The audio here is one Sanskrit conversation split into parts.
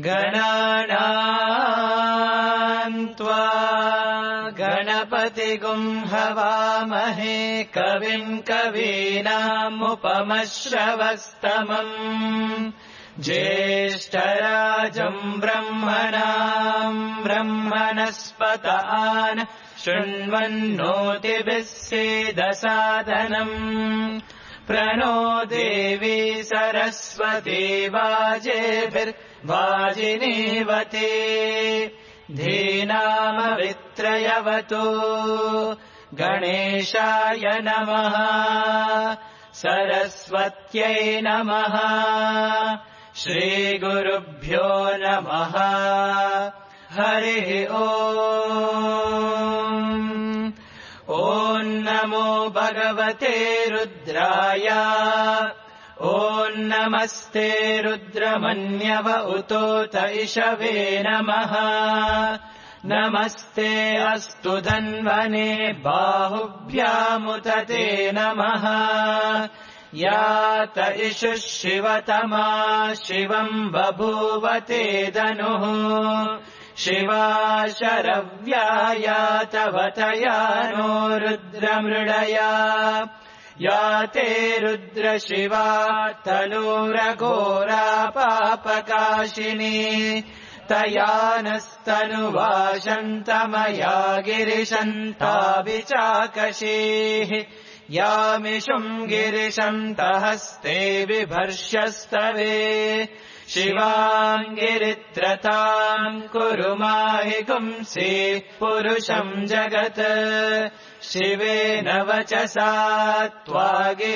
गणानाम् त्वा गणपतिगुं हवामहे कविम् कवीनामुपमश्रवस्तमम् ज्येष्ठराजम् ब्रह्मणाम् ब्रह्मणस्पत आन शृण्वन्नोतिभिः सीदसादनम् प्रणो देवी सरस्वती वाजेभिर्वाजिनीवती धीनामवित्रयवतु गणेशाय नमः सरस्वत्यै नमः श्रीगुरुभ्यो नमः हरिः ॐ नमो भगवते रुद्राय ॐ नमस्ते रुद्रमन्यव उतोत इषवे नमः नमस्ते अस्तु धन्वने बाहुभ्यामुत ते नमः यात इषुः शिवतमा शिवम् बभूवते धनुः शिवा शरव्यायातवतया नो रुद्रमृडया याते रुद्रशिवा तनूरघोरा पापकाशिनी तया नस्तनुवाशन्तमया गिरिशन्ताभिचाकशीः यामिषुम् गिरिशन्तहस्ते बिभर्ष्यस्तवे शिवाम् गिरित्रताम् कुरु माहि पुंसि पुरुषम् जगत् शिवेन वचसा त्वा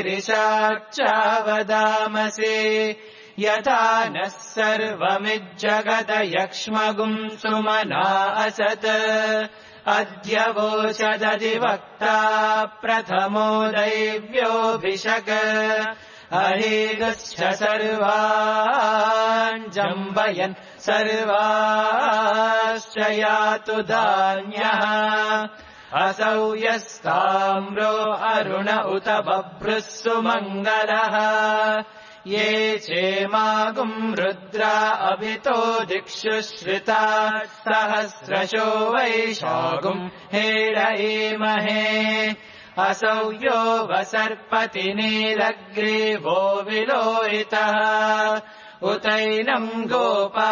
गिरिशाच्चावदामसि यथा नः सर्वमिज्जगत यक्ष्मगुम् सुमना असत् अद्य वोचदधिवक्ता प्रथमो दैव्योऽभिषक अहेगश्च सर्वान् जम्बयन् सर्वाश्च यातु धान्यः असौ यस्ताम्रो अरुण उत बभ्रुः सुमङ्गलः ये चेमागुम् रुद्रा अभितो दिक्षु श्रिता सहस्रशो वैशागुम् हेरयेमहे असौ यो वसर्पति नीलग्रीवो विलोहितः उतैनम् गोपा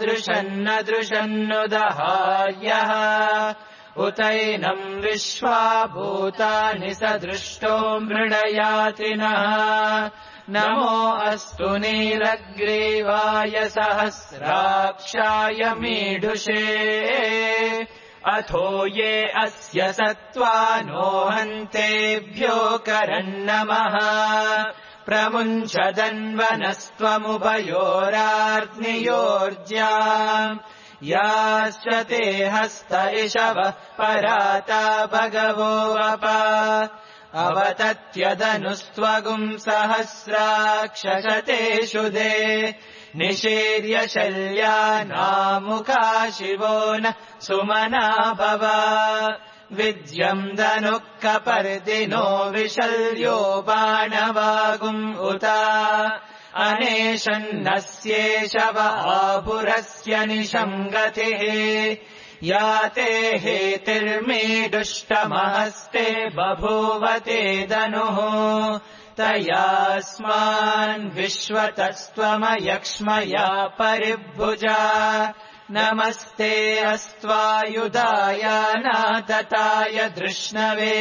अदृशन्नदृशन्नुदहार्यः उतैनम् विश्वा भूतानि सदृष्टो मृडयातिनः नमो अस्तु नीलग्रीवाय सहस्राक्षाय मीढुषे अथो ये अस्य सत्त्वानो हन्तेभ्यो करन्नमः प्रमुञ्चदन्वनस्त्वमुभयोरार्त्नियोर्ज्याम् याश्च ते हस्त इषवः पराता भगवो अपा अवतत्यदनुस्त्वगुम् सहस्राक्षशतेषु दे निषेर्य शल्यानामुखा शिवो न सुमना भव विद्यम् धनुः कपर्दिनो विशल्यो बाणवागुम् उता अनेशन्नस्येषव आपुरस्य निशङ्गतिः याते हेतिर्मीडुष्टमहस्ते बभूवते धनुः तयास्मान् विश्वतस्त्वमयक्ष्मया परिभुजा नमस्ते अस्त्वायुधाय नातताय धृष्णवे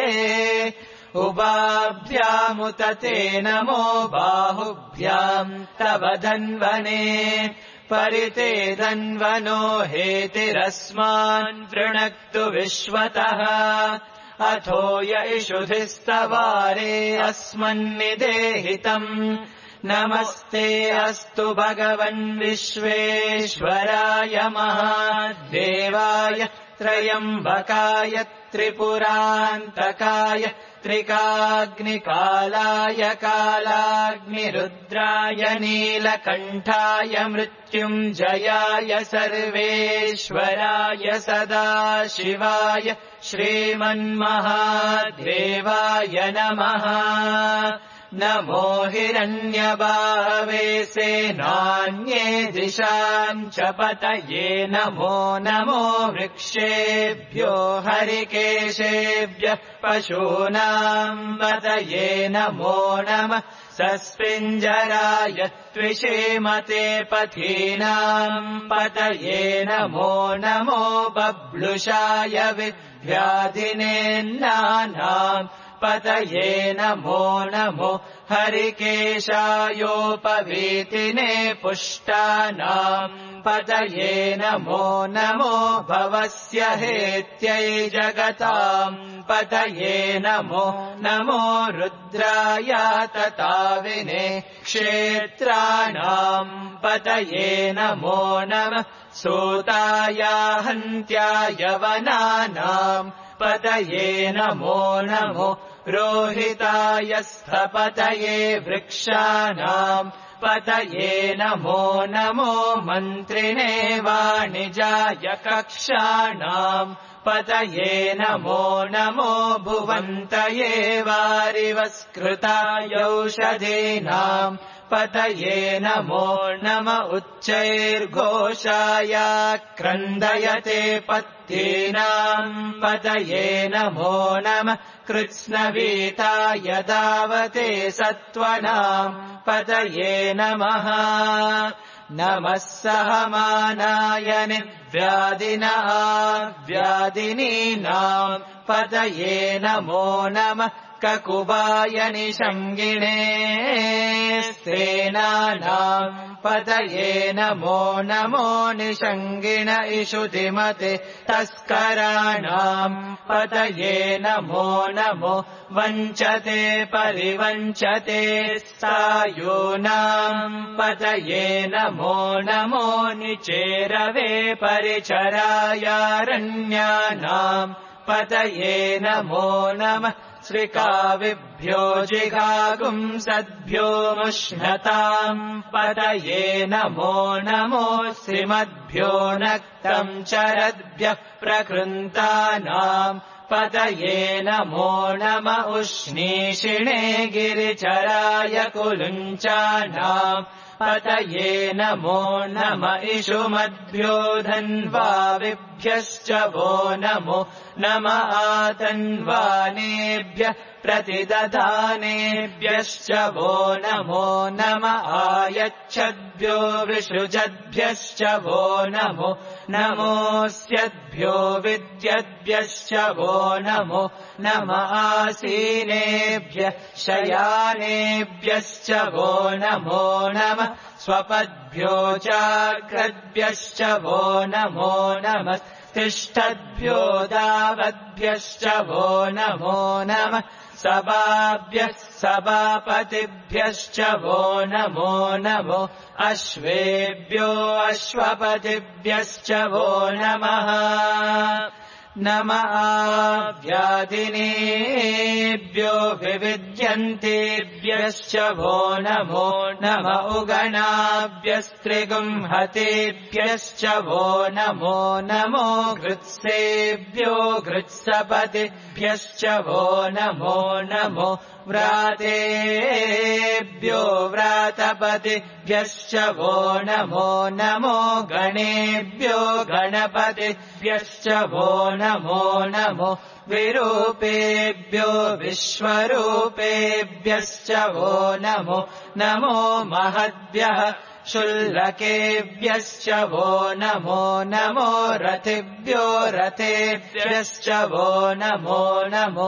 उभाभ्यामुत ते नमो बाहुभ्याम् तव धन्वने परिते धन्वनो हेतिरस्मान् वृणक्तु विश्वतः अथो य इषुधिस्तवारे अस्मन्निदेहितम् नमस्ते अस्तु भगवन् विश्वेश्वराय महादेवाय त्रयम्बकाय त्रिपुरान्तकाय त्रिकाग्निकालाय कालाग्निरुद्राय नीलकण्ठाय मृत्युञ्जयाय सर्वेश्वराय सदाशिवाय श्रीमन्महादेवाय नमः नमो हिरण्यबाहवे सेनान्ये दिशाम् च पतये नमो नमो वृक्षेभ्यो हरिकेशेभ्यः पशूनाम् पतये नमो नमः सस्पिञ्जराय त्विषेमते पथीनाम् पतये नमो नमो बब्लुषाय विद्याधिनेन्नानाम् पतये नमो नमो हरिकेशायोपवीतिने पुष्टानाम् पतये नमो नमो भवस्य हेत्यै जगताम् पतये नमो नमो रुद्राय तताविने क्षेत्राणाम् पतये नमो नमः सूताय हन्त्याय वनानाम् पतये नमो नमो रोहिताय स्थपतये वृक्षाणाम् पतये नमो नमो मन्त्रिणे वाणिजाय कक्षाणाम् पतये नमो नमो भुवन्तये वारिवस्कृतायौषधीनाम् पतये नमो नम उच्चैर्घोषाय क्रन्दयते पत्तीनाम् पतये नमो नमः कृत्स्नवीताय दावते सत्त्वनाम् पतये नमः नमः सहमानाय निर्व्याधिनाव्याधिनीनाम् पतये नमो नमः ककुबाय निषङ्गिणे स्त्रेणानाम् पतये नमो नमो निषङ्गिण इषुतिमते तस्कराणाम् पतये नमो नमो वञ्चते परिवञ्चते सायूनाम् पतये नमो नमो निचेरवे परिचरायारण्यानाम् पतये नमो नमः श्रिकाविभ्यो जिगागुंसद्भ्यो मुष्णताम् पतये नमो नमो श्रीमद्भ्यो नक्तम् चरद्भ्यः प्रकृन्तानाम् पतये नमो नम उष्णीषिणे गिरिचराय कुलुञ्चानाम् पतये नमो नम इषुमद्भ्यो धन्वाविभ्यश्च वो नमो नम आतन्वानेभ्यः प्रतिदधानेभ्यश्च वो नमो नम आयच्छद्भ्यो विसृजद्भ्यश्च वो नमो नमोऽस्यद्भ्यो विद्यद्भ्यश्च वो नमो नम आसीनेभ्यः शयानेभ्यश्च वो नमो नमः स्वपद्भ्यो जाग्रद्भ्यश्च वो नमो नमः तिष्ठद्भ्यो दावद्भ्यश्च वो नमो नमः सभाभ्यः सभापतिभ्यश्च वो नमो नमो अश्वेभ्यो अश्वपतिभ्यश्च वो नमः नम आव्याधिनेभ्यो विविद्यन्तेभ्यश्च वो नमो नम उगणाभ्यस्त्रिगुंहतेभ्यश्च वो नमो नमो घृत्सेभ्यो घृत्सपतिभ्यश्च वो नमो नमो व्रातेभ्यो व्रातपतिभ्यश्च वो नमो नमो गणेभ्यो गणपतिभ्यश्च वो नमो नमो विरूपेभ्यो विश्वरूपेभ्यश्च वो नमो नमो महद्भ्यः शुल्लकेभ्यश्च वो नमो नमो रथिभ्यो रथेभ्यश्च वो नमो नमो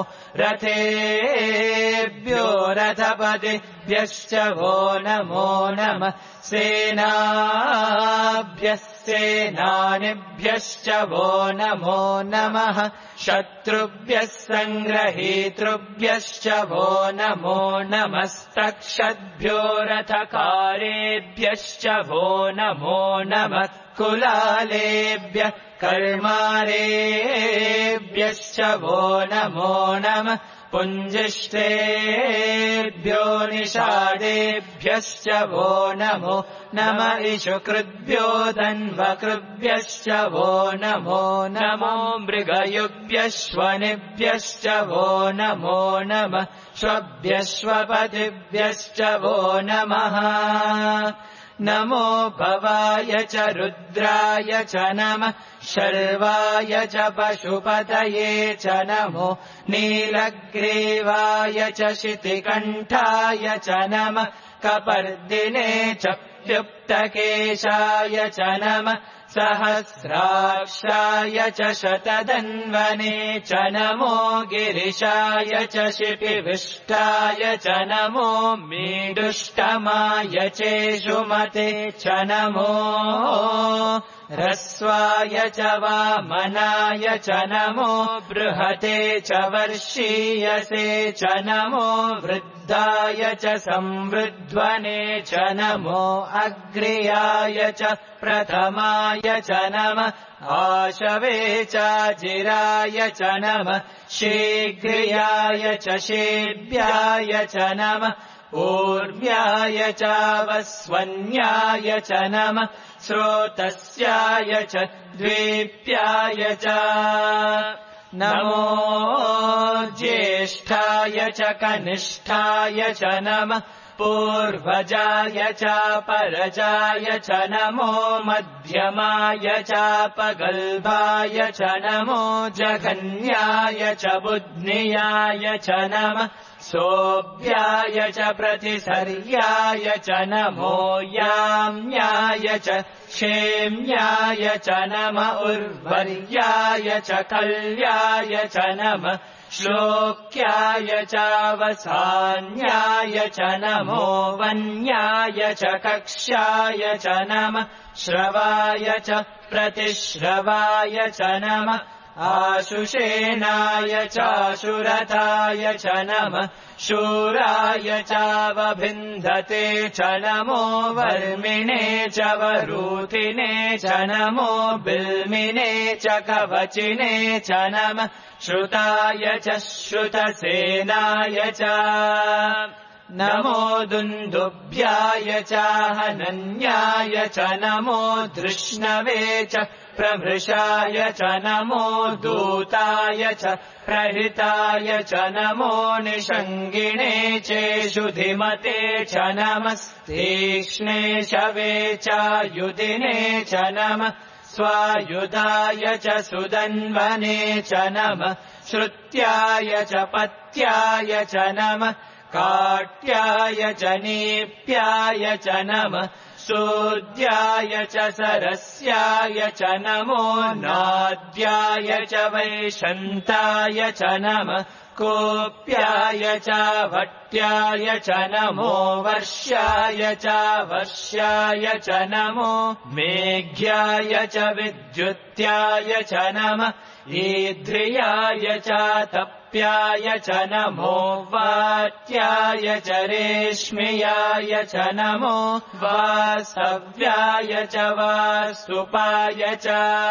रथेभ्यो रथपतिभ्यश्च वो नमो नमः सेनाभ्यः सेनानिभ्यश्च वो नमो नमः शत्रुभ्यः सङ्ग्रहीतृभ्यश्च वो नमो नमस्तक्षद्भ्यो रथकारेभ्यश्च वो नमो नमः कुलालेभ्यः कर्मारेभ्यश्च वो नमो नमः पुञ्जिष्ठेभ्यो निषादेभ्यश्च वो नमो नम इषुकृभ्यो धन्वकृभ्यश्च वो नमो नमो मृगयुभ्यश्वनिभ्यश्च वो नमो नमः श्वभ्यश्वपतिभ्यश्च वो नमः नमो भवाय च रुद्राय च नमः शर्वाय च पशुपतये च नमो नीलग्रीवाय च शितिकण्ठाय च नमः कपर्दिने च व्युप्तकेशाय च नमः सहस्राक्षाय च शतधन्वने च नमो गिरिशाय च शिपिविष्टाय च नमो मीडुष्टमाय चेषुमते च नमो ह्रस्वाय च वामनाय च नमो बृहते च वर्षीयसे च नमो वृद्धाय च संवृध्वने च नमो अग्र्याय च प्रथमाय च नमः आशवे चाजिराय च नमः शीघ्र्याय च शेभ्याय च नमः ऊर्व्याय चावस्वन्याय च नमः स्रोतस्याय च द्वीप्याय च नमो ज्येष्ठाय च कनिष्ठाय च नमः पूर्वजाय चापरजाय च नमो मध्यमाय चापगल्भाय च नमो जघन्याय च बुध्नियाय च नमः सोऽभ्याय च प्रतिसर्याय च नमो याम्याय च क्षेम्याय च नम उर्वर्याय च कल्याय च नमः श्लोक्याय चावसान्याय च नमो वन्याय च कक्ष्याय च नमः श्रवाय च प्रतिश्रवाय च नमः आशुषेणाय चाशुरथाय च नमः शूराय चावभिन्धते च नमो वर्मिणे च वरूथिने च नमो बिल्मिने च कवचिने च नमः श्रुताय च श्रुतसेनाय च नमो दुन्दुभ्याय चाहनन्याय च नमो धृष्णवे च प्रभृशाय च नमो दूताय च प्रहिताय च नमो निषङ्गिणे चेषुधिमते च नमस्तीक्ष्णे शवे चायुधिने च नमः स्वायुधाय च सुदन्वने च नमः श्रुत्याय च पत्याय च नमः काट्याय च नीप्याय च नमः सूद्याय च सरस्याय च नमो नाद्याय च वैशन्ताय च नमः कोप्याय च भट्याय च नमो वर्ष्याय च वर्ष्याय च नमो मेघ्याय च विद्युत्याय च नमः ईध्रियाय च तप्याय च नमो वात्याय च रेश्म्याय च नमो वासव्याय च वास्तुपाय च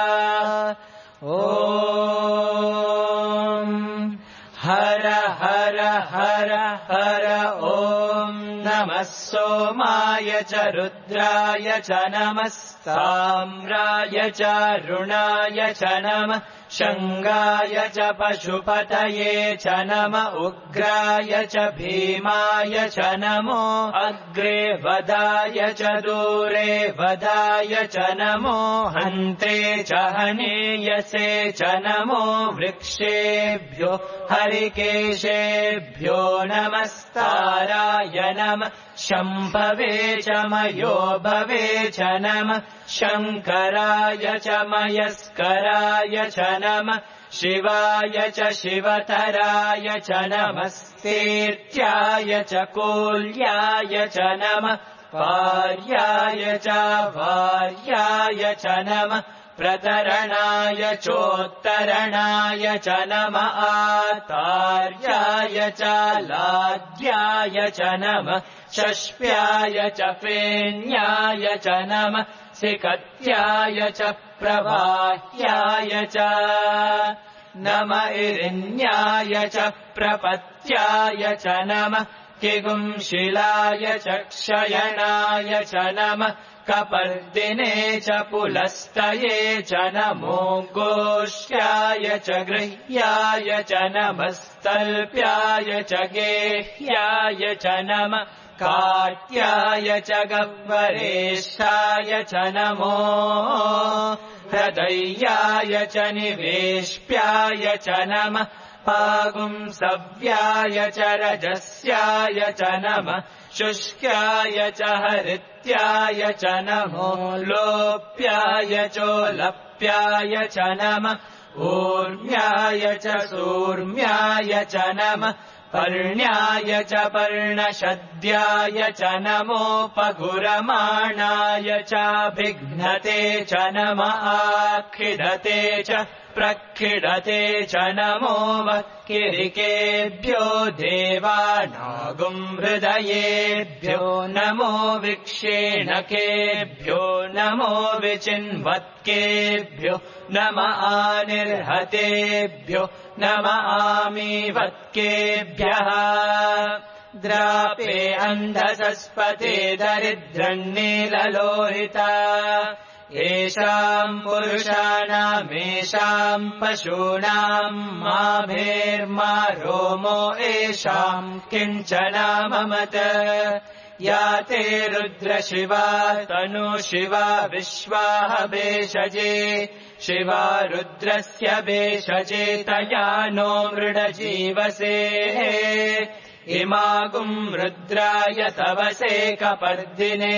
ॐ हर हर हर हर ॐ नमः सोमाय च रुद्राय च नमः ताम्राय च रुणाय च नमः शङ्गाय च पशुपतये च नम उग्राय च भीमाय च नमो अग्रे वदाय च दूरे वदाय च नमो हन्ते च हनीयसे च नमो वृक्षेभ्यो हरिकेशेभ्यो नमस्ताराय नमः शम्भवे च मयो भवे च नमः शङ्कराय च मयस्कराय च नमः शिवाय च शिवतराय च नमस्तेत्याय च कोल्याय च नमः पार्याय च वार्याय च नमः प्रतरणाय चोत्तरणाय च नमः आतार्याय च लाद्याय च नमः शष्प्याय च फेन्याय च नमः सिकत्याय च प्रवाह्याय च नमः इरिन्याय च प्रपत्याय च नमः किगुंशिलाय च क्षयणाय च नमः कपर्दिने च पुलस्तये च नमो गोष्ठ्याय च गृह्याय च नमस्तल्प्याय च गेह्याय च नमः काट्याय च गह्वरेष्ठाय च नमो हृदयाय च निवेश्प्याय च नमः पागुंसव्याय च रजस्याय च नमः शुष्क्याय च हरित्याय च नमो लोप्याय चोलप्याय च नमः ऊर्म्याय च सूर्म्याय च नमः पर्ण्याय च पर्णशद्याय च नमोपगुरमाणाय चाभिघ्नते च नमः आखिडते च प्रखिडते च नमो वक्किरिकेभ्यो देवानागुं हृदयेभ्यो नमो विक्षेणकेभ्यो नमो विचिन्वत्केभ्यो नमः आनिर्हतेभ्यो नमः आमीवत्केभ्यः द्रापे अन्धसस्पते दरिद्रन्नीललोहिता येषाम् पुरुषाणामेषाम् पशूनाम् माभेर्मा रोमो येषाम् किञ्चन ममत या ते रुद्रशिवा तनु शिवा विश्वाः भेषजे शिवा रुद्रस्य भेषजे तया नो मृडजीवसे इमागुम् रुद्राय तवसे कपर्दिने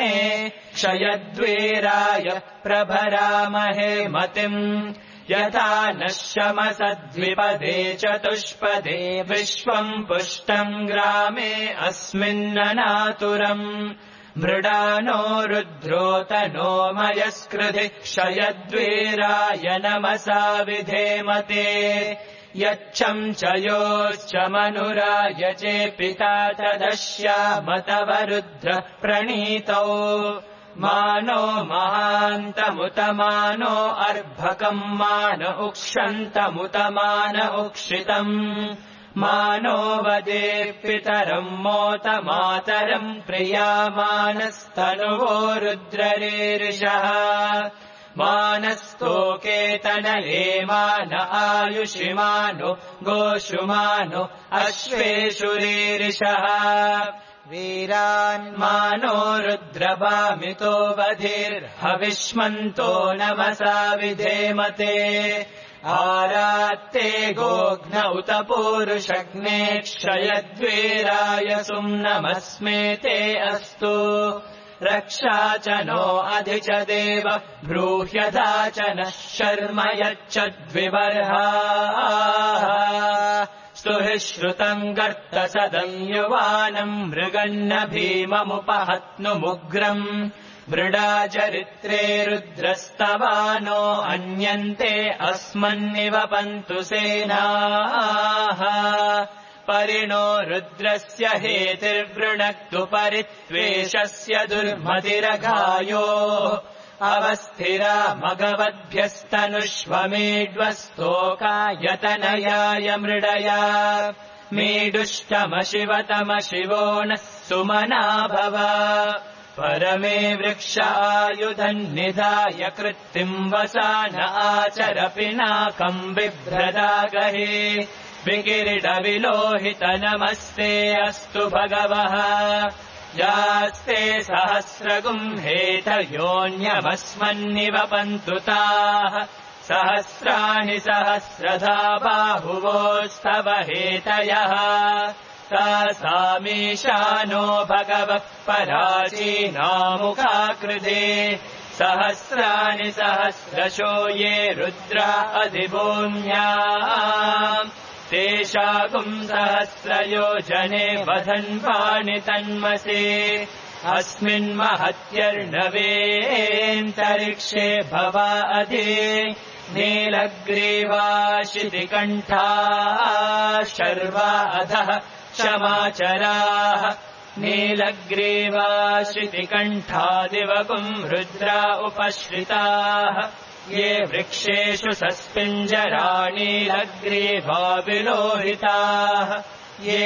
क्षयद्वीराय प्रभरामहे मतिम् यथा नः शमसद्विपदे चतुष्पदे विश्वम् पुष्टम् ग्रामे अस्मिन्ननातुरम् मृडानो रुद्रोतनो मयस्कृधि क्षयद्वीराय नमसा विधेमते यच्छम् च योश्च मनुराय चेपिता तदश्यामतव रुद्र प्रणीतौ मानो महान्तमुतमानो अर्भकम् मान उक्षन्तमुतमान उक्षितम् मानो वदे पितरम् मोत मातरम् प्रियामानस्तनुवो रुद्ररीरिषः मानस्तोकेतनये मान आयुषिमानो गोषुमानो अश्वेषुरीरिषः वीरान्मानो रुद्रभामितो वधिर्हविष्मन्तो नमसा विधेमते आरात्ते गोघ्न उत पूरुषग्ने क्षयद्वीराय सुम्नमस्मेते अस्तु रक्षा च नो अधि च देव ब्रूह्यथा च नः शर्म यच्छद्विबर्हाः स्तुहि श्रुतम् गर्तसदम् युवानम् मृगन्न भीममुपहत्नुमुग्रम् मृडाचरित्रे रुद्रस्तवानो अन्यन्ते अस्मन्निवपन्तु सेनाः परिणो रुद्रस्य हेतिर्वृणक्तु परित्वेषस्य दुर्मतिरघायो अवस्थिरा मघवद्भ्यस्तनुष्वमेड्वस्तोकायतनयाय मृडया मीडुष्टमशिवतमशिवो नः सुमना भव परमे वृक्षायुधन्निधाय कृत्तिम् वसान आचर पिनाकम् बिभ्रदागहे विकिरीटविलोहित नमस्ते अस्तु भगवः यास्ते सहस्रगुम् हेतयोऽन्यमस्मन्निवपन्तु ताः सहस्राणि सहस्रधा बाहुवोस्तव हेतयः तासामीशानो भगवः पराचीनामुखाकृते सहस्राणि सहस्रशो ये रुद्रा अधिभूम्याम् तेषागुम् सहस्रयोजने वधन्वानि तन्मसे अस्मिन्महत्यर्णवेऽन्तरिक्षे भवा अधि नीलग्रीवा शितिकण्ठा शर्वा अधः क्षमाचराः नीलग्रीवा शितिकण्ठा दिवकुम् रुद्रा उपश्रिताः ये वृक्षेषु सस्पिञ्जरा नीलग्रीवा विलोहिताः ये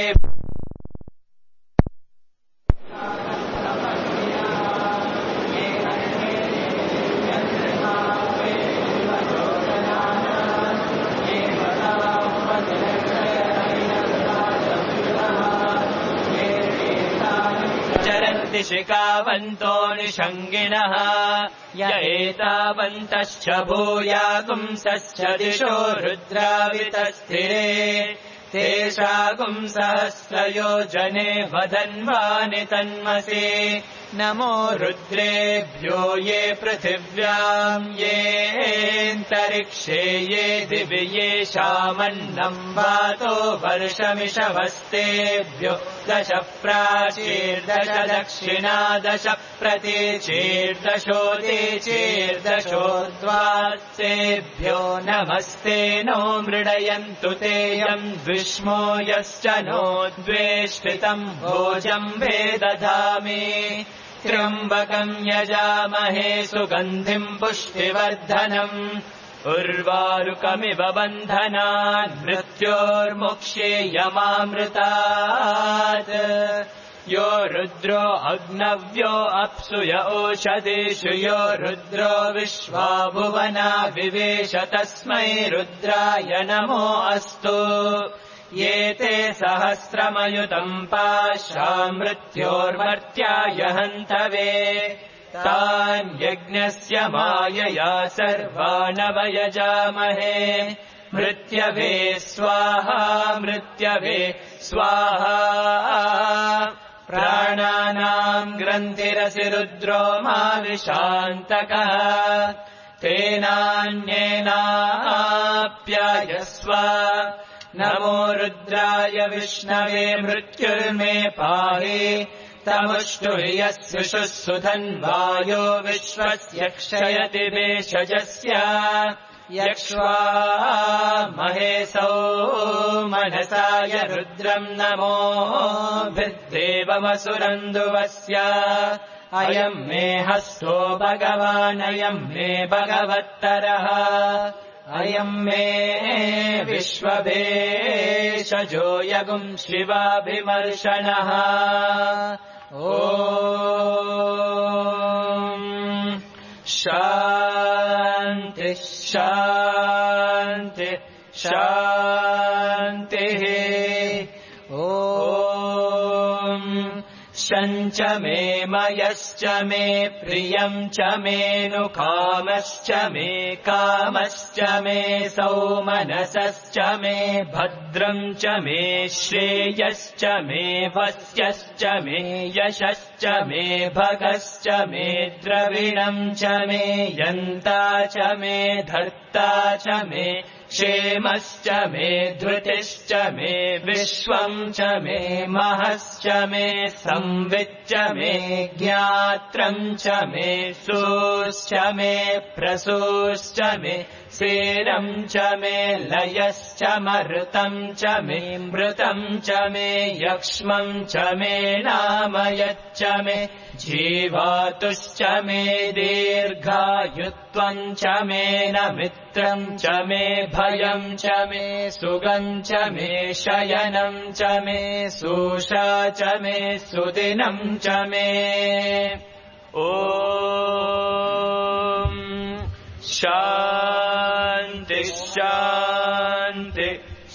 शिखावन्तो निषङ्गिणः य एतावन्तश्च भूयागुंसश्च दिशो रुद्रावितस्थिरे तेषागुम् सहस्रयोजने वधन्वानि तन्मसि नमो रुद्रेभ्यो ये पृथिव्याम् येऽन्तरिक्षे ये दिवि येषामन्नम् वातो वर्षमिषवस्तेभ्यो 10 प्राचीर्दश दक्षिणा 10 प्रतीचीर्दशोदीचीर्दशोर्ध्वात्सेभ्यो नमस्ते नो मृडयन्तु तेयम् द्विष्मो यश्च नो द्वेष्टितम् भोजम् वेदधामि त्र्यम्बकम् यजामहे सुगन्धिम् पुष्टिवर्धनम् उर्वारुकमिव बन्धनान् मृत्योर्मुक्ष्येयमामृतात् यो रुद्रो अग्नव्यो अप्सु य ओषधीषु यो रुद्रो विश्वा भुवना विवेश तस्मै रुद्राय नमो अस्तु ये ते सहस्रमयुतम् पाशा मृत्योर्मर्त्याय हन्तवे तान् यज्ञस्य मायया सर्वानवयजामहे मृत्यवे स्वाहा मृत्यवे स्वाहा प्राणानाम् ग्रन्थिरसि रुद्रो माविशान्तकः तेनान्येनाप्यायस्व नमो रुद्राय विष्णवे मृत्युर्मे पाहि तमुष्टुर्यस्युषुः सुधन्वायो विश्वस्य क्षयति भेषजस्य यक्ष्वा महेशौ मनसाय रुद्रम् नमो भिद्देवमसुरन्दुवस्य अयम् मे हस्तो भगवानयम् मे भगवत्तरः अयम् मे विश्वभेषजो यगुम् शिवाभिमर्शनः ॐ शान्ति शान्ति शान्तिः ॐ शञ्च मे मयश्च मे प्रियम् च मे नुकामश्च मे कामश्च मे सौमनसश्च मे भद्रम् च मे श्रेयश्च मे भस्यश्च मे यशश्च मे भगश्च मे द्रविणम् च मे यन्ता च मे धर्ता च मे क्षेमश्च मे धृतिश्च मे विश्वम् च मे महश्च मे संविच्च मे ज्ञात्रम् च मे सूश्च मे प्रसूश्च मे सेरम् च मे लयश्च मरुतम् च मे मृतम् च मे यक्ष्मम् च मे नामयच्च मे जीवातुश्च मे दीर्घायुत्वम् च मे नमित्रम् च मे भयम् च मे सुगम् च मे शयनम् च मे सूषा च मे सुदिनम् च मे ॐ शान्ति शान्ति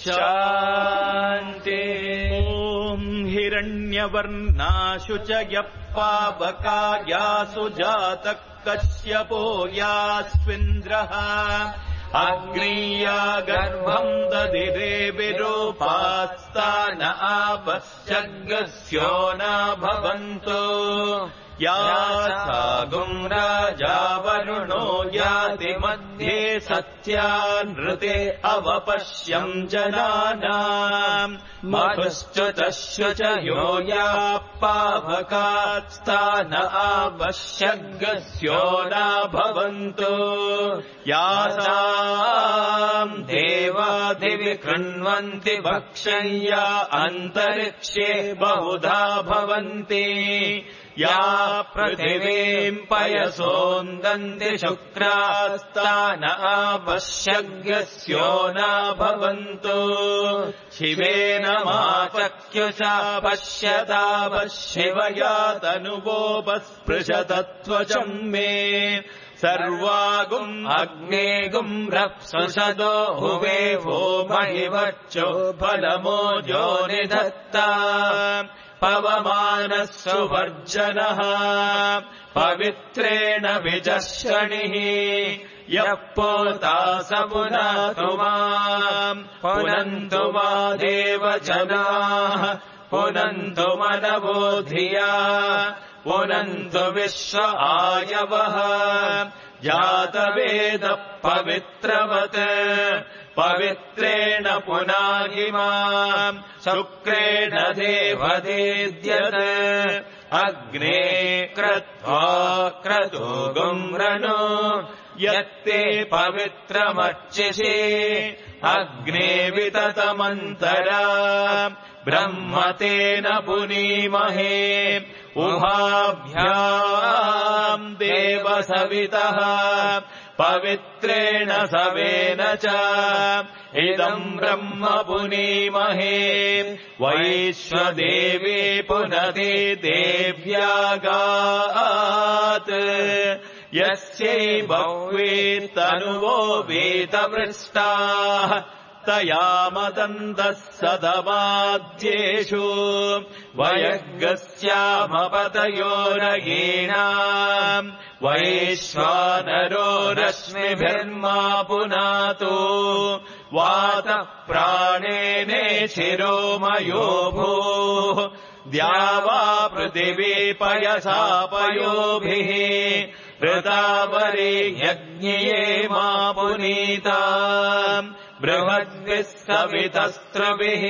शान्ति ॐ हिरण्यवर्णाशु च यः पावकायासु जातः कश्यपो यास्विन्द्रः अग्नीया गर्भम् दधिरे विरूपास्तान आपश्चग्रस्यो न भवन्तो या सागुम् राजा वरुणो याति मध्ये सत्यानृते अवपश्यम् जनानाम् मधुश्च्युतश्युचयो यापावकात्स्थान आवश्यगस्यो न भवन्तु यासाम् देवादिवि कृण्वन्ति भक्षय्या अन्तरिक्षे बहुधा भवन्ति या पृथिवीम् पयसोन्दन्ति शुक्रास्तान आवश्यगस्यो न भवन्तु शिवेन माचक्युषा पश्यतावशिवया तनुवोपस्पृशतत्वचम् मे सर्वागुम् अग्नेगुम् रप्सुषदो हुवे वो महिवच्चो फलमोजो निधत्ता पवमानः सुवर्जनः पवित्रेण विजर्षणिः यः पोता स पुनन्तु माम् पुनन्तु मा देवजनाः पुनन्तु मनवो धिया पुनन्तु विश्व आयवः जातवेदः पवित्रवत् पवित्रेण पुनाहिमाम् शुक्रेण देवदेद्यत् अग्ने क्रत्वा क्रतुगुम्रनो यत्ते पवित्रमर्चिषे अग्ने विततमन्तरा ब्रह्मतेन पुनीमहे उभाभ्याम् देवसवितः पवित्रेण सवेन च इदम् ब्रह्म पुनीमहे वैश्वदेवी पुनति देव्यागात् यस्यै बह्वी तनुवो वीतवृष्टाः तया मदन्तः सदमाद्येषु वयग्गस्यामपतयोरगीणाम् वैश्वानरो रश्मिभिर्मा पुनातु वातः प्राणेने शिरोमयो भूः द्यावा पृथिवी पयसा पयोभिः ऋतावरी यज्ञिये मा पुनीता बृहद्भिः सवितस्त्रभिः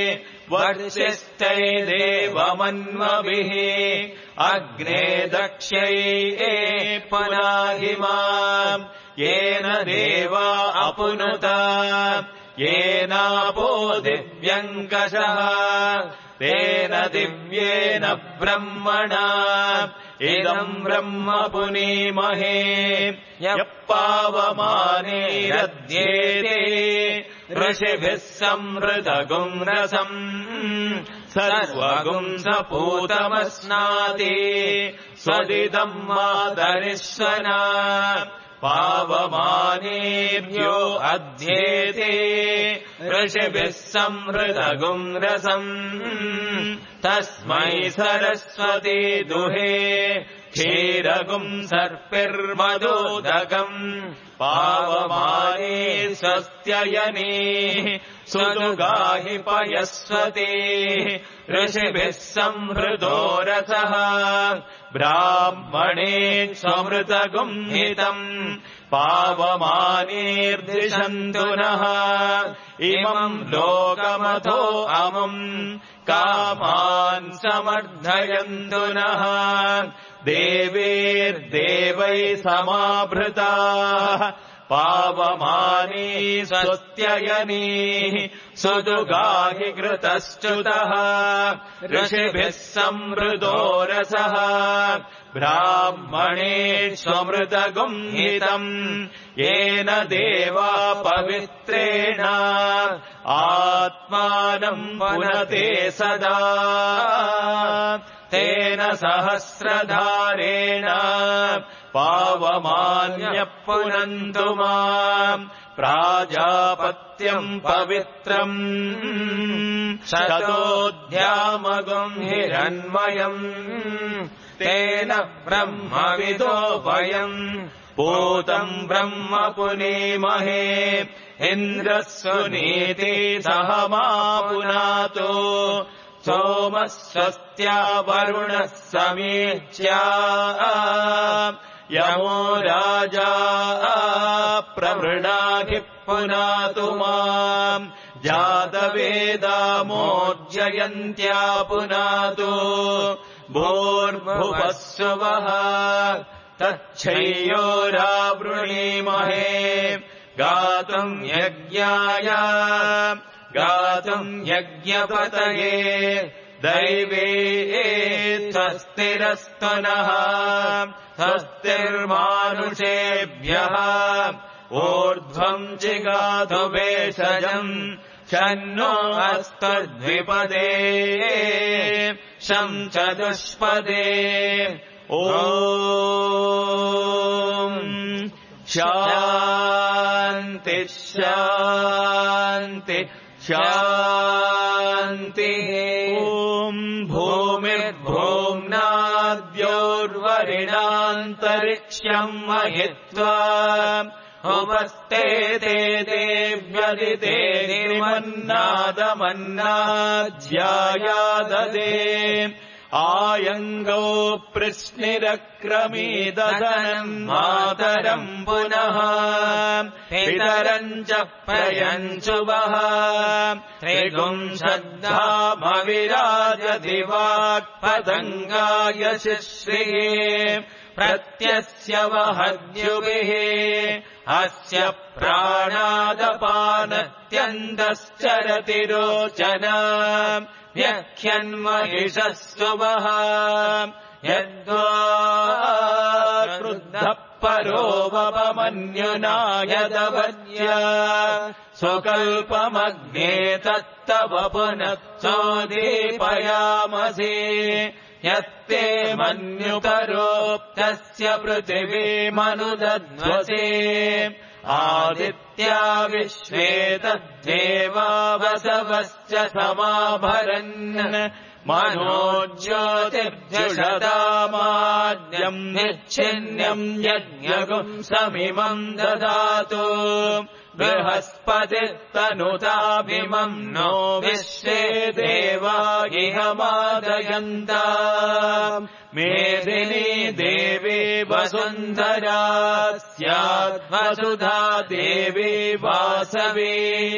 वर्षिष्ठैदेवमन्वभिः अग्ने दक्ष्यै पुनाहिमाम् येन देवा अपुनुता येनापो दिव्यङ्कषः तेन दिव्येन ब्रह्मणा इदम् ब्रह्म पुनीमहे यः पावमानेरद्येते ऋषिभिः संवृतगुम् रसम् सर्वगुम् सपूतमस्नाति स्वदिदम् मादरिष्वना पावमानेभ्यो अध्येते ऋषिभिः संवृतगुम् रसम् तस्मै सरस्वती दुहे क्षीरगुम् सर्पिर्मदोदकम् पावमाने स्वस्त्ययने सुदुगाहि पयस्वती ऋषिभिः संवृतो रसः ब्राह्मणे स्वमृतगुम् हितम् पावमानेर्दिशन्तु नः इमम् लोकमथो अमुम् कामान् समर्थयन्तु नः देवैर्देवैः समाभृताः पावमाने स्वस्त्ययने सुदुगाहि घृतश्च्युतः ऋषिभिः संवृतो रसः ब्राह्मणे स्वमृतगुम् हितम् येन देवा पवित्रेण आत्मानम् पुनते सदा तेन सहस्रधारेण पावमान्यः पुनन्तु माम् प्राजापत्यम् पवित्रम् शतोऽध्यामगुम् हिरण्मयम् तेन ब्रह्मविदो वयम् पूतम् ब्रह्म पुनीमहे इन्द्रः सुनीति सह मा पुनातो सोमः स्वस्त्या वरुणः समीच्या यमो राजा प्रवृणाभिः पुनातु माम् जातवेदामोर्जयन्त्या पुनातु भूर्भुवस्सुवः तच्छय्योरावृणीमहे गातुम् यज्ञाय गातुम् यज्ञपतये दैवे स्वस्तिरस्तु नः स्वस्तिर्मानुषेभ्यः ऊर्ध्वम् जिगातु भेषजम् शन्नो अस्तद्विपदे शं चतुष्पदे ॐ शान्ति शान्ति शान्तिः ॐ भूमिर्भूम्नाद्योर्वरिणान्तरिक्ष्यम् महित्वा उपस्तेते देव्यदिते निर्मन्नादमन्नाध्यायाददे आयङ्गौ पृश्निरक्रमीदधनम् मातरम् पुनः पितरम् च प्रयञ्चुवः त्रिगुंशद्धामविराजधिवाक्पतङ्गाय शिश्रिये प्रत्यस्य वहद्युभिः अस्य प्राणादपानत्यन्तश्चरति रोचना व्यख्यन्महिषस्सुवः यद्वा क्रुद्धः परोवपमन्युना यदवद्य स्वकल्पमग्ने तत्तव पुनः सोदीपयामसि यत्ते मन्युपरोक्तस्य पृथिवीमनुदध्वसे आदित्या विश्वे तद्देवा वसवश्च समाभरन् मनोज्योतिर्जुषतामाद्यम् निच्छिन्यम् यज्ञगुम् समिमम् ददातु बृहस्पतिस्तनुताभिमम् नो विश्वे देवा इह मादयन्ता मेदिनी देवी वसुन्धरा स्याद्वसुधा देवी वासवी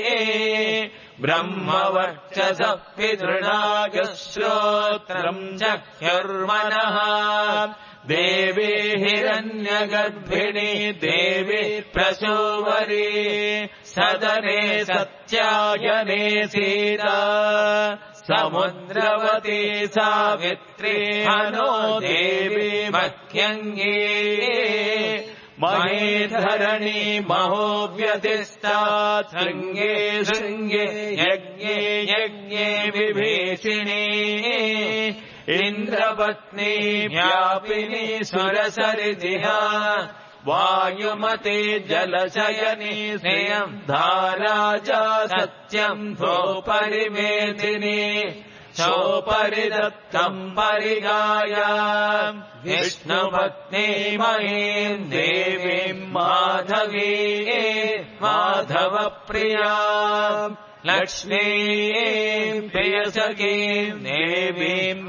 ब्रह्मवर्चसः पितृणागश्रोत्रम् जह्युर्मनः देवी हिरण्यगर्भिणी देवी प्रसूवरी सदने सत्यायने सीता समुद्रवती सावित्री हनो देवी मह्यङ्गी महेधरणी महोव्यतिष्ठा शृङ्गे शृङ्गे यज्ञे यज्ञे विभीषिणी इन्द्रपत्नी व्यापिनी सुरसरिजिहा वायुमती जलशयनी स्नेहम् धाराजा सत्यम् सोपरिमेदिनी चोपरि दत्तम् परिगाया विष्णुपत्नी महीम् देवीम् माधवी माधवप्रिया लक्ष्मीम् प्रियसखीम् देवीम्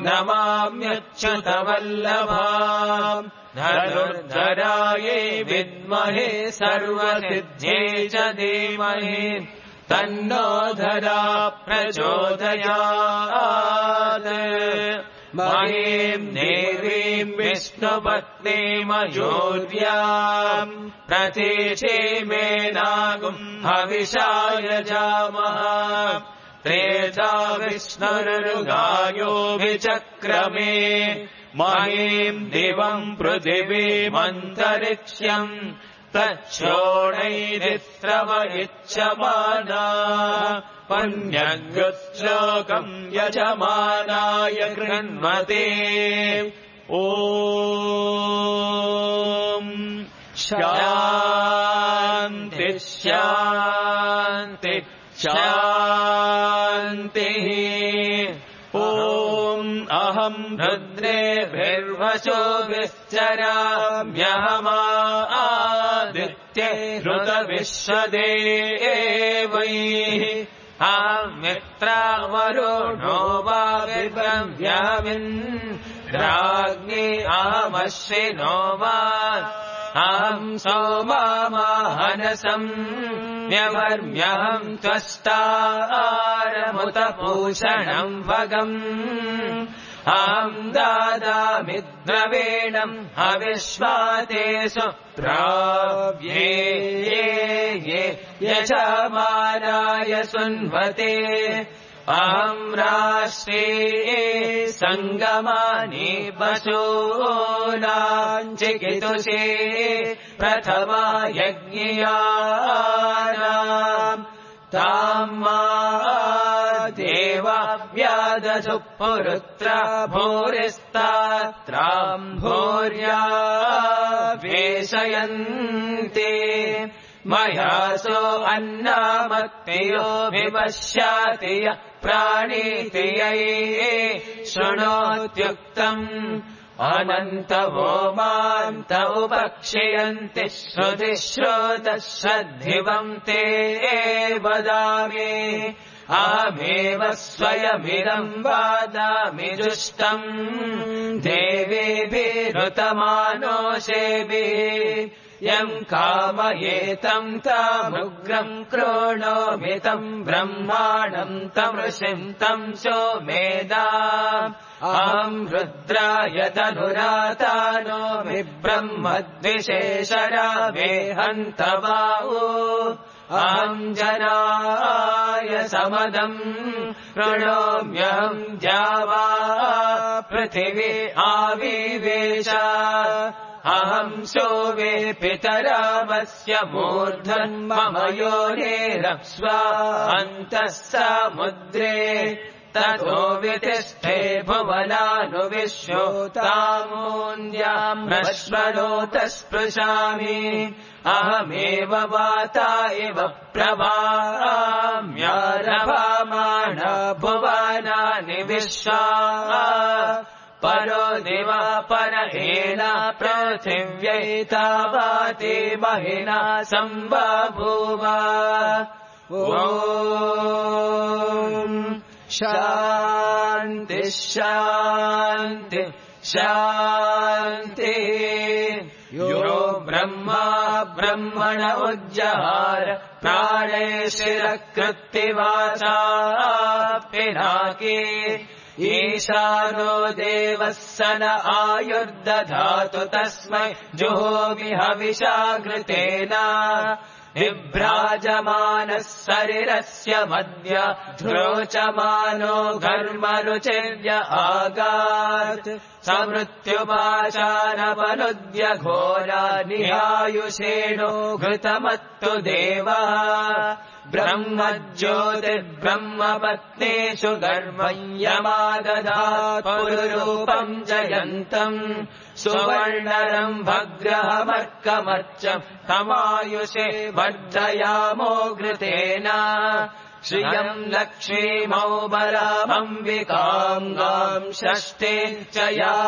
नमाम्यच्युतवल्लभाम् धनुर्धरायै विद्महे सर्वसिद्ध्यै च धीमहि तन्नो धरा प्रचोदयात् महीम् देवीम् विष्णुपत्नीमयोर्याम् प्रतीचीमेनागुम् हविषाय जामः त्रेधा विष्णुरुगायोभिचक्रमे महीम् दिवम् पृथिवीमन्तरिक्ष्यम् तच्छोणैरित्रव इच्छमाना पन्यग्श्लोकम् यजमानाय कृण्वते ॐ शान्ति शान्ति शान्तिः ॐ अहम् रुद्रेभिर्वशोभिश्चराम्यहमादित्ये ऋतविश्वदेवैः मित्रावरुणो वा विद्रव्यामिन् राज्ञे अहमश्विनो वा अहम् सोमामाहनसम् न्यवर्म्यहम् त्वष्टारमुत पूषणम् भगम् अहम् दादामि द्रवेणम् हविष्वातेषु प्राव्ये ये यजमानाय सुन्वते अहम् राष्ट्रे सङ्गमानि पशूनाम् चिकितुषे प्रथमा यज्ञियानाम् ताम् मा देवा व्यादधु पुरुत्र भूरिस्तात्राम् भूर्या वेशयन्ते मया सो अन्नामत्तियो विपश्याति यः प्राणीति ये शृणोत्युक्तम् अनन्तवो मान्त उपक्षयन्ति श्रुतिश्रोतः श्रद्धिवम् ते वदामि अहमेव स्वयमिदम् वादामि जुष्टम् देवेभिरुतमानोषेभिः यम् कामयेतम् तामुग्रम् क्रोणोमितम् ब्रह्माणम् तमृषिम् तम् सोमेदाम् अहम् रुद्राय तनुरातानो ब्रह्मद्विशेषरावे हन्तवाऊ अहम् जनाय समदम् प्रणोम्यहम् द्यावा पृथिवी आविवेश अहम् सोवे पितरामस्य मूर्धन्मम योनिरप्स्वा अन्तः समुद्रे ततो वितिष्ठे भुवनानुविश्वोतामून्याम् रश्वरोतस्पृशामि अहमेव वाता इव प्रभाम्यारभामाण भुवनानि विश्वा परो दिवा परहेण पृथिव्यैतावाति महिना सम्बभूव ॐ शान्ति शान्ति शान्ति यो ब्रह्मा ब्रह्मण उज्जहार प्राणे शिरकृत्तिवाचा पिनाके ईशानो देवः स न आयुर्दधातु तस्मै जुहोमि हविषाघृतेन विभ्राजमानः शरीरस्य मध्य ध्रोचमानो घर्मरुचिर्य आगात् समृत्युपाचानपनुद्य घोरा निहायुषेणो घृतमत्तु देवः ब्रह्मज्योतिर्ब्रह्मपत्नीषु गर्भयमादधात् पुरुरूपम् जयन्तम् सुवर्णरम् भग्रहमर्कमर्चम् तमायुषे वर्धयामो घृतेन श्रियम् लक्ष्मीमौबलामम्बिकाङ्गाम् षष्ठे च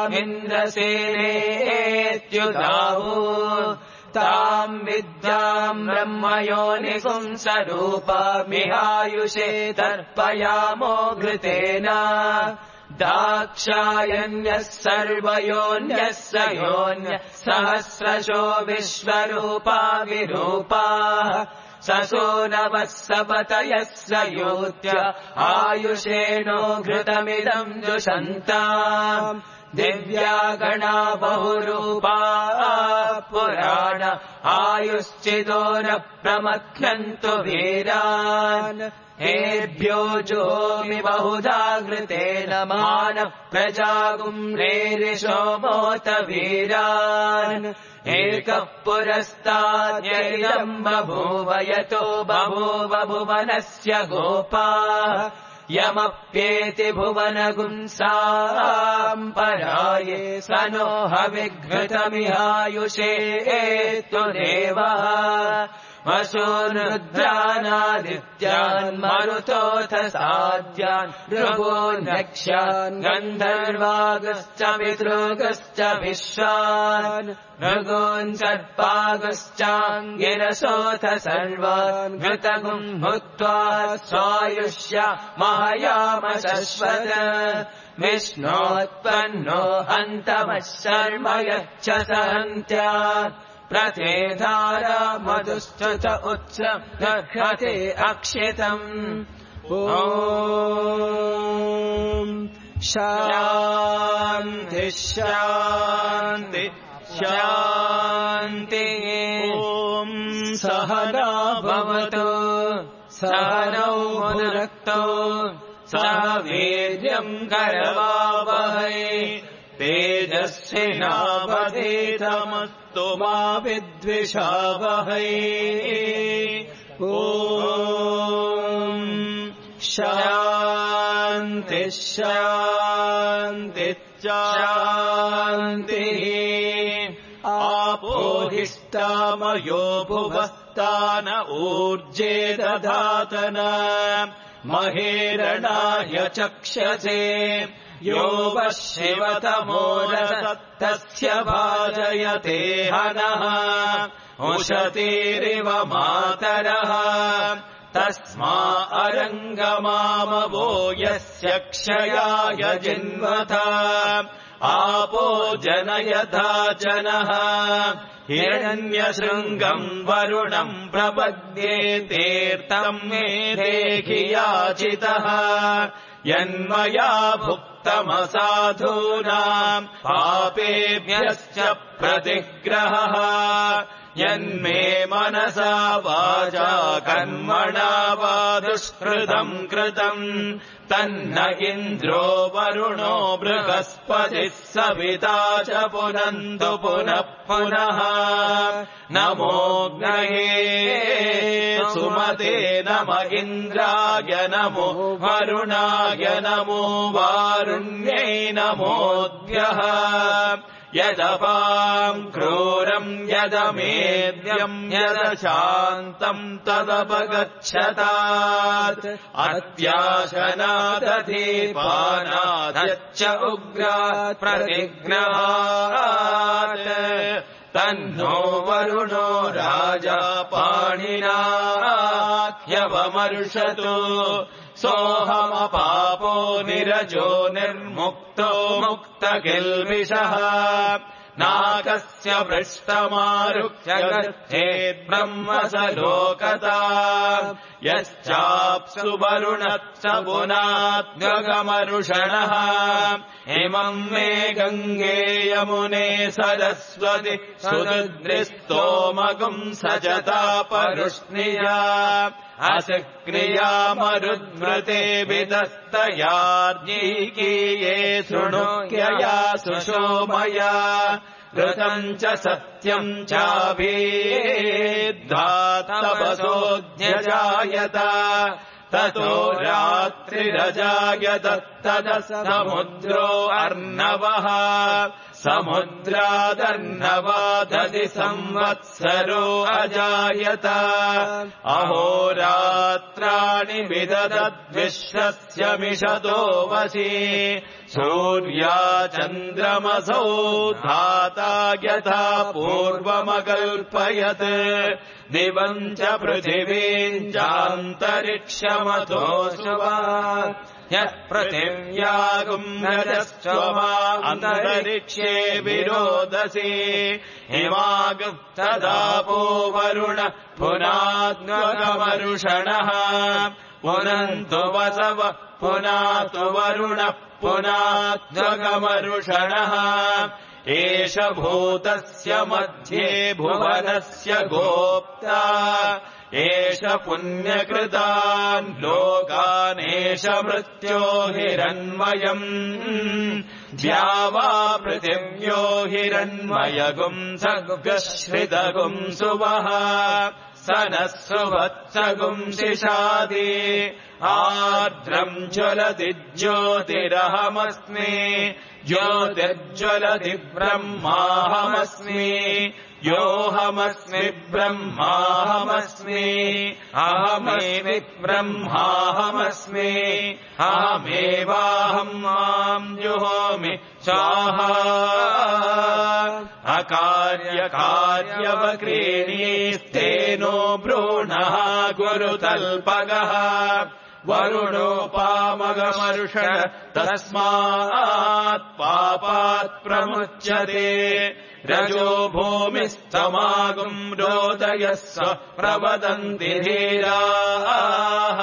यामिन्द्रसेनेत्युदाहु ताम् विद्याम् ब्रह्मयोनिपुंसरूपामिहायुषे तर्पयामो घृतेन दाक्षायण्यः सर्वयोन्यः स योन्यः सहस्रशो विश्वरूपा विरूपाः ससो नवः सपतयः स योत्य आयुषेणो घृतमिदम् जुषन्ताम् दिव्या गणा बहुरूपा पुराण आयुश्चिदो न प्रमथ्यन्तु वीरान् हेभ्यो जोमि बहुधा घृतेन मानः प्रजागुम्रेरिशोमोत वीरान् एकः पुरस्ताद्यैदम् बभूव यतो बभूव भुवनस्य गोपाः यमप्येति भुवनगुंसाम् पराये स नो हविघृतमिहायुषे तु देवः वसूनुरुद्रानादित्यान् मरुतोऽथ साध्यान् भृगोन्नक्ष्यान् गन्धर्वागश्च पितृगश्च विश्वान् भृगोन् सर्पागश्चाङ्गिरसोऽथ सर्वान् घृतगुम् भूत्वा स्वायुष्य महायाम शश्वत विष्णोत्पन्नो हन्तमः शर्म यच्छ सहन्त्या प्रथेधारा मधुश्च उच्च गृह्यते अक्षितम् ॐ शान्ति शान्ति शान्तिः ॐ सहना भवतु सहनौ भुनक्तु सह वीर्यम् करवावहै तेजस्विनावधीतमस्तु मा विद्विषावहै ॐ शान्ति शान्ति शान्तिः आपोहिष्टामयो भुवस्तान ऊर्जे दधातन महेरणाय चक्षसे यो वः शिवतमोरसत्तस्य भाजयते हनः उशतीरिव मातरः तस्मा अरङ्गमामवो यस्य क्षयाय जिन्वता आपो जनयथा जनः हिरण्यशृङ्गम् वरुणम् प्रपद्ये तीर्थम् मे देहि याचितः यन्मया भुक्तमसाधूनाम् पापेभ्यश्च प्रतिग्रहः यन्मे मनसा वाचा कर्मणा वा दुष्कृतम् कृतम् तन्न इन्द्रो वरुणो बृहस्पतिः सविता च पुनन्तु पुनः पुनः नमोऽग्नये सुमते नम इन्द्राय नमो वरुणाय नमो वारुण्यै नमोऽद्यः यदपाम् क्रूरम् यदमेद्यम् यदशान्तम् तदपगच्छतात् अत्याशनादधीपानादच्च उग्रात् प्रतिग्रहात् तन्नो वरुणो राजा पाणिना ह्यवमर्षतु सोऽहमपापो निरजो निर्मुक्तो मुक्तकिल्बिषः नाकस्य पृष्ठमारुह्य गच्छेद्ब्रह्मसलोकता यश्चाप्सु वरुणः पुनात्मगमरुषणः इमम् मे गङ्गे यमुने सरस्वति सुरुद्रिस्तोमगुम् सजता परुष्णिया असक्रिया मरुद्वृते विदस्तयार्जीकीये शृणुक्यया सुशोमया ऋतम् च सत्यम् चाभीद्धातपसोऽध्यजायत ततो रात्रिरजायत ततः समुद्रो अर्णवः समुद्रादर्णवादधि संवत्सरो अजायत अहोरात्राणि विदधद्विश्वस्य मिषतो वसि सूर्या चन्द्रमसौ धाता यथा पूर्वमकल्पयत् दिवम् च पृथिवीम् चान्तरिक्षमतो सुवा यः पृथिव्यागुम् रजस्वमा अन्तरिक्षे विरोदसी हिमागुप्तदापो वरुण पुनात्मगमरुषणः पुनन्तु वसव पुनातु वरुणः पुनात्मगमरुषणः एष भूतस्य मध्ये भुवनस्य गोप्ता एष पुण्यकृतान् लोकानेष मृत्यो हिरण्मयम् द्यावा पृथिव्यो हिरण्मयगुम् सर्गश्रितगुम् सुवः सनः सुवत्सगुम् शिशादि आर्द्रम् ज्वलति ज्योतिरहमस्मि ज्योतिर्ज्वलति ब्रह्माहमस्मि योऽहमस्मि ब्रह्माहमस्मि अहमेव ब्रह्माहमस्मि अहमेवाहम् माम् जुहोमि स्वाहा अकार्यकार्यवक्रीणीस्तेनो भ्रूणः गुरुतल्पगः वरुणोपामगमर्षण तस्मात् पापात् प्रमुच्यते रजो भूमिस्तमागुम् रोदयस्व प्रवदन्ति धीराः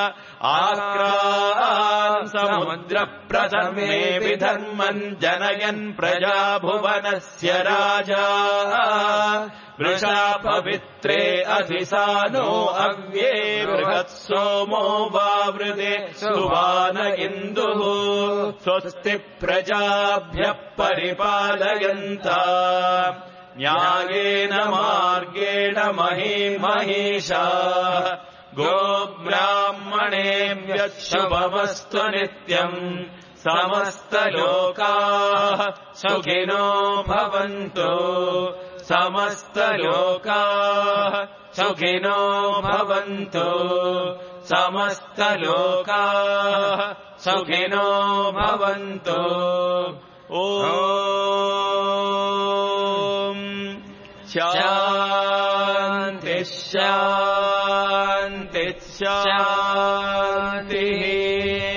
आक्रान् समुद्रप्रथमे विधर्मन् जनयन् प्रजा भुवनस्य राजा वृषा पवित्रे अधिसानो अव्ये बृहत्सोमो वावृते सुवान इन्दुः स्वस्ति प्रजाभ्यः परिपालयन्ता न्यायेन मार्गेण महीमहीषा गोब्राह्मणेभ्यः शुभमस्तु नित्यम् समस्तलोकाः सुखिनो भवन्तु समस्तलोकाः सुखिनो भवन्तु समस्तलोकाः सुखिनो भवन्तु ॐ शान्तिः शान्तिः शान्तिः